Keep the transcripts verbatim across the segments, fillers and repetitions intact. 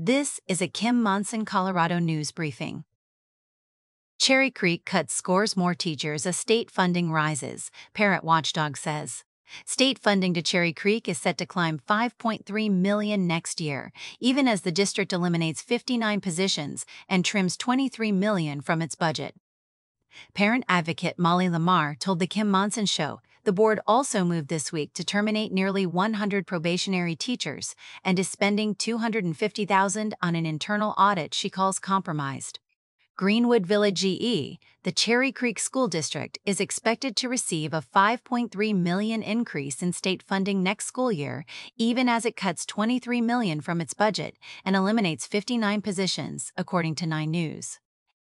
This is a Kim Monson, Colorado news briefing. Cherry Creek cuts scores more teachers as state funding rises, Parent Watchdog says. State funding to Cherry Creek is set to climb five point three million dollars next year, even as the district eliminates fifty-nine positions and trims twenty-three million dollars from its budget. Parent advocate Molly Lamar told The Kim Monson Show the board also moved this week to terminate nearly one hundred probationary teachers and is spending two hundred fifty thousand dollars on an internal audit she calls compromised. Greenwood Village G E, the Cherry Creek School District, is expected to receive a five point three million dollars increase in state funding next school year, even as it cuts twenty-three million dollars from its budget and eliminates fifty-nine positions, according to Nine News.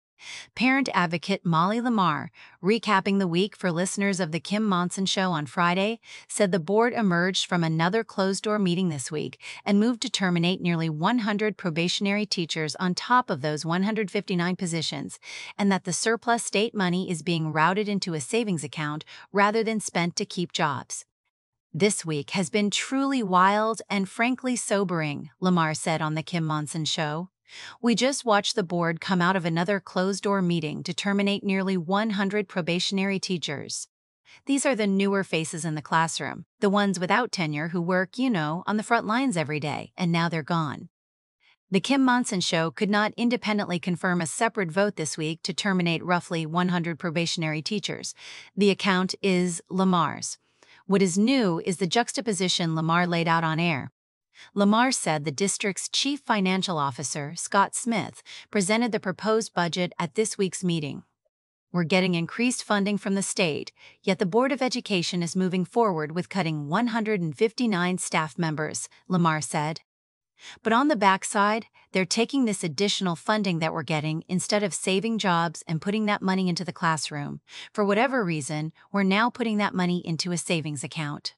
Parent advocate Molly Lamar, recapping the week for listeners of The Kim Monson Show on Friday, said the board emerged from another closed-door meeting this week and moved to terminate nearly one hundred probationary teachers on top of those one hundred fifty-nine positions, and that the surplus state money is being routed into a savings account rather than spent to keep jobs. This week has been truly wild and frankly sobering, Lamar said on The Kim Monson Show. We just watched the board come out of another closed-door meeting to terminate nearly one hundred probationary teachers. These are the newer faces in the classroom, the ones without tenure who work, you know, on the front lines every day, and now they're gone. The Kim Monson Show could not independently confirm a separate vote this week to terminate roughly one hundred probationary teachers. The account is Lamar's. What is new is the juxtaposition Lamar laid out on air. Lamar said the district's chief financial officer, Scott Smith, presented the proposed budget at this week's meeting. We're getting increased funding from the state, yet the Board of Education is moving forward with cutting one hundred fifty-nine staff members, Lamar said. But on the backside, they're taking this additional funding that we're getting instead of saving jobs and putting that money into the classroom. For whatever reason, we're now putting that money into a savings account.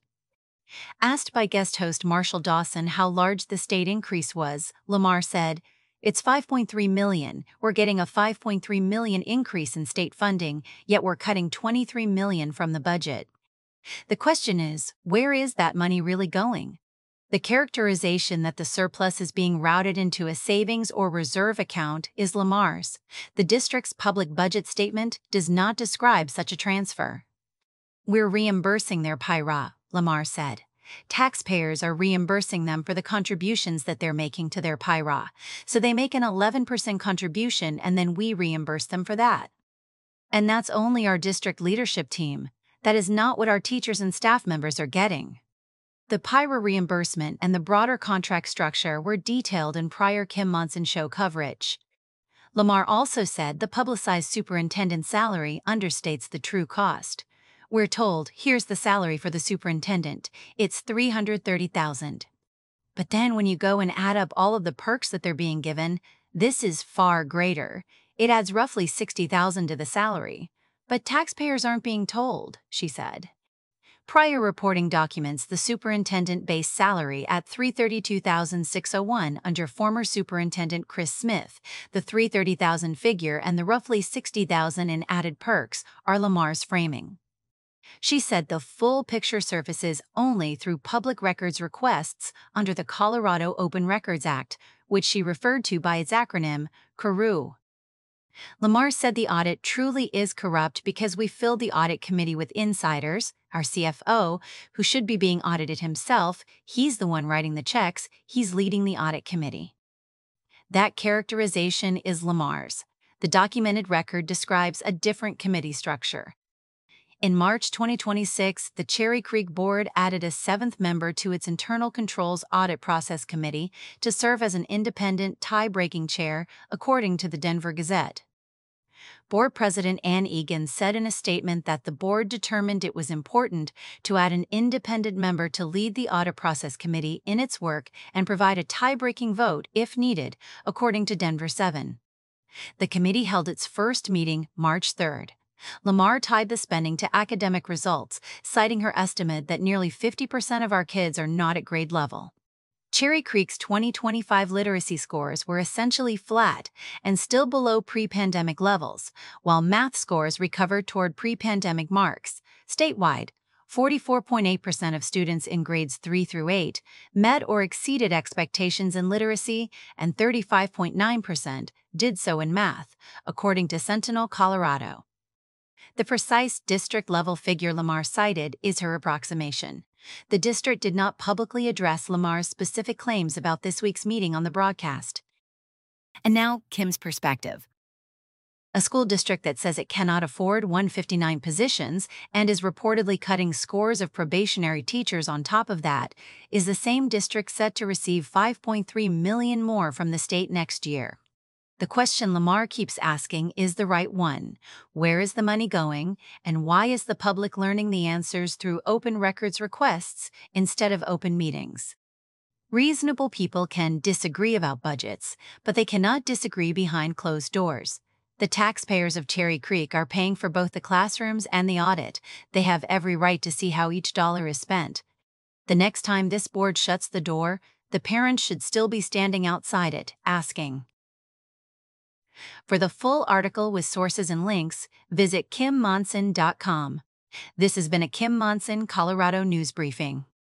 Asked by guest host Marshall Dawson how large the state increase was, Lamar said, "It's five point three million dollars. We're getting a five point three million dollars increase in state funding, yet we're cutting twenty-three million dollars from the budget. The question is, where is that money really going?" The characterization that the surplus is being routed into a savings or reserve account is Lamar's. The district's public budget statement does not describe such a transfer. "We're reimbursing their P I R A," Lamar said. Taxpayers are reimbursing them for the contributions that they're making to their P I R A, so they make an eleven percent contribution and then we reimburse them for that. And that's only our district leadership team. That is not what our teachers and staff members are getting. The P I R A reimbursement and the broader contract structure were detailed in prior Kim Monson Show coverage. Lamar also said the publicized superintendent salary understates the true cost. We're told, here's the salary for the superintendent, it's three hundred thirty thousand dollars. But then when you go and add up all of the perks that they're being given, this is far greater. It adds roughly sixty thousand dollars to the salary. But taxpayers aren't being told, she said. Prior reporting documents the superintendent base salary at three hundred thirty-two thousand six hundred one dollars under former Superintendent Chris Smith. The three hundred thirty thousand dollars figure and the roughly sixty thousand dollars in added perks are Lamar's framing. She said the full picture surfaces only through public records requests under the Colorado Open Records Act, which she referred to by its acronym, C O R U. Lamar said the audit truly is corrupt because we filled the audit committee with insiders, our C F O, who should be being audited himself. He's the one writing the checks, he's leading the audit committee. That characterization is Lamar's. The documented record describes a different committee structure. In March twenty twenty-six, the Cherry Creek Board added a seventh member to its Internal Controls Audit Process Committee to serve as an independent, tie-breaking chair, according to the Denver Gazette. Board President Ann Egan said in a statement that the board determined it was important to add an independent member to lead the Audit Process Committee in its work and provide a tie-breaking vote if needed, according to Denver seven. The committee held its first meeting March third. Lamar tied the spending to academic results, citing her estimate that nearly fifty percent of our kids are not at grade level. Cherry Creek's twenty twenty-five literacy scores were essentially flat and still below pre-pandemic levels, while math scores recovered toward pre-pandemic marks. Statewide, forty-four point eight percent of students in grades three through eight met or exceeded expectations in literacy, and thirty-five point nine percent did so in math, according to Sentinel Colorado. The precise district-level figure Lamar cited is her approximation. The district did not publicly address Lamar's specific claims about this week's meeting on the broadcast. And now, Kim's perspective. A school district that says it cannot afford one hundred fifty-nine positions and is reportedly cutting scores of probationary teachers on top of that is the same district set to receive five point three million dollars more from the state next year. The question Lamar keeps asking is the right one. Where is the money going, and why is the public learning the answers through open records requests instead of open meetings? Reasonable people can disagree about budgets, but they cannot disagree behind closed doors. The taxpayers of Cherry Creek are paying for both the classrooms and the audit. They have every right to see how each dollar is spent. The next time this board shuts the door, the parents should still be standing outside it, asking. For the full article with sources and links, visit kim monson dot com. This has been a Kim Monson Colorado News Briefing.